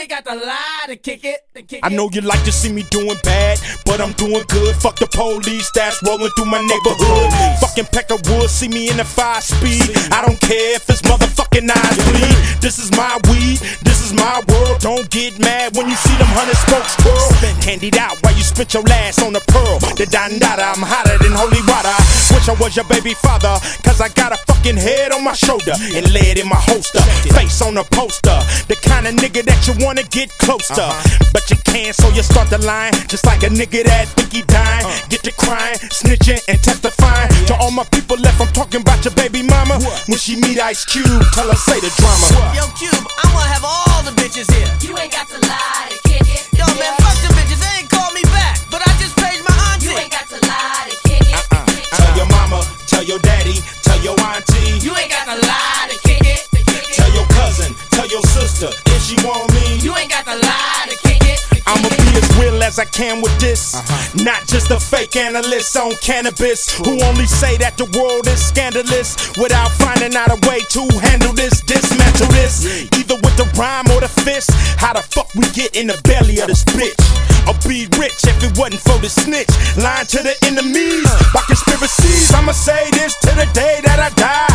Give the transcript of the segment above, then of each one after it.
ain't got to lie to kick it. I know you like to see me doing bad, but I'm doing good. Fuck the police that's rolling through my neighborhood. Fucking Peckerwood, see me in the 5-speed. I don't care if it's motherfucking eyes bleed. This is my weed, this is my world. Don't get mad when you see them 100 spokes twirl. Candied out while you spit your last on the pearl. The dandada, I'm hotter than holy water. Wish I was your baby father, cause I got a fucking head on my shoulder and lead in my holster. Face on a poster, the kind of nigga that you wanna get close to. But you can't, so you start the line. Just like a nigga that think he dying. Get to crying, snitching, and testifying. To all my people left, I'm talking about your baby mama. When she meet Ice Cube, tell her say the drama. Yo, Cube, I'm gonna have all the bitches here. You ain't got to lie to kick it. Yo, man, fuck them bitches, they ain't call me back. But I just paged my auntie. You ain't got to lie to kick it. Tell your mama, tell your daddy, tell your auntie. You ain't got to lie to kick it. Tell your cousin, tell your sister, if she want me. You ain't got to lie to kick it. I'ma be as real as I can with this. Not just a fake analyst on cannabis who only say that the world is scandalous without finding out a way to handle this, dismantle this. Either with the rhyme or the fist. How the fuck we get in the belly of this bitch? I'd be rich if it wasn't for the snitch. Lying to the enemies by conspiracies. I'ma say this to the day that I die.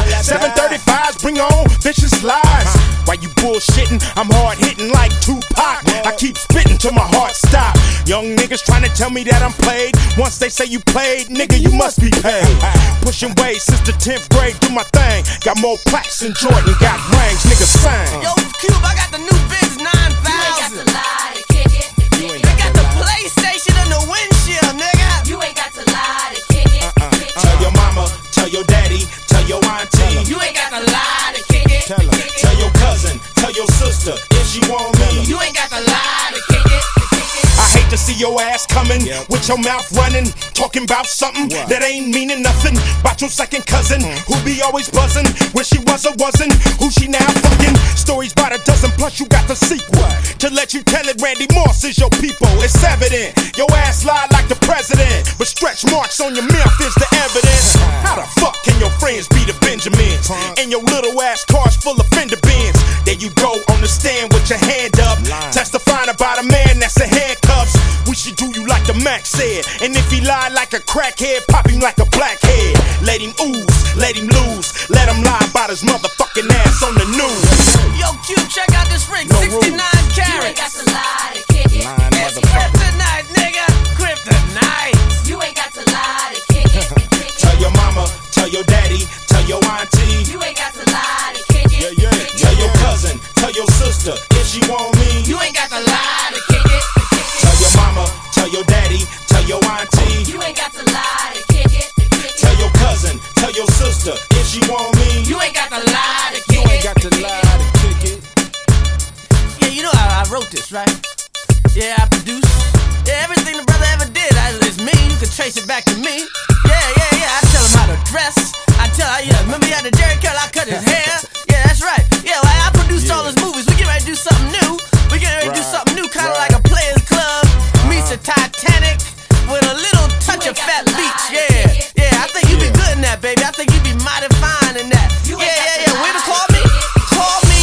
735s, bring on vicious lies. While you bullshitting, I'm hard hitting like Tupac. I keep spitting till my heart stop. Young niggas trying to tell me that I'm played. Once they say you played, nigga, you must be paid. Pushing weight since the 10th grade, do my thing. Got more plaques than Jordan, got rings, nigga sang. Yo, Cube, I got the new Benz 9000. You ain't got to lie to kick it. They got the PlayStation in the windshield, nigga. You ain't got to lie to kick it. Tell your mama, tell your daddy, tell your auntie. You ain't got to lie to kick it. Tell your cousin, tell your sister, if she want me. You ain't got to lie to kick it. I hate to see your ass coming with your mouth running, talking about something that ain't meaning nothing. About your second cousin who be always buzzing, where she was or wasn't, who she now fucking. Stories by the dozen, plus you got the sequel to let you tell it. Randy Moss is your people, it's evident. Your ass lie like the president, but stretch marks on your mouth is the evidence. How the fuck can your friends be the Benjamins and your little ass car's full of fender bends? There you go on the stand with your hand up, testifying about a man that's in handcuffs. We should do you like the Mac said, and if he lie like a crackhead, pop him like a blackhead. Let him ooze, let him lose, let him lie about his motherfucking ass on the news. Yo, Cube, check out this ring, 69 You ain't carats. got to lie to kick it. It's kryptonite, nigga. Kryptonite. You ain't got to lie to kick it. Tell your mama, tell your daddy, tell your auntie. You ain't got to lie to kick it. Tell your cousin, tell your sister, if she want me. You ain't got to lie to kick it. Tell your mama, tell your daddy, tell your auntie. You ain't got to lie to kick it. Tell your cousin, tell your sister, if she want me. You ain't got to lie to kick it. to lie to kick it. Yeah, you know I wrote this, right? Yeah, I produced. Yeah, everything the brother ever did is me. You can trace it back to me. Yeah. I tell him how to dress. I tell him, remember he had the Jerry curl, I cut his hair. Yeah, that's right. Yeah, well, I produced all his movies. We get ready to do something new. We get ready to do something new, kind of like a Players Club meets a Titanic with a little touch of Fat Beach. Yeah, I think you be good in that, baby. I think you be mighty fine in that. Yeah. Where to call me? Call me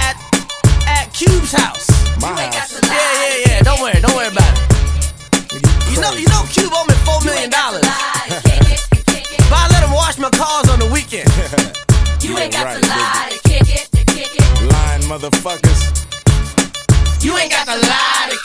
at Cube's house. My house. Yeah. Don't worry about it. You know Cube owe me $4 million. But I let him wash my cars on the weekend. You ain't got to lie to kick it. Lying motherfuckers. You ain't got to lie to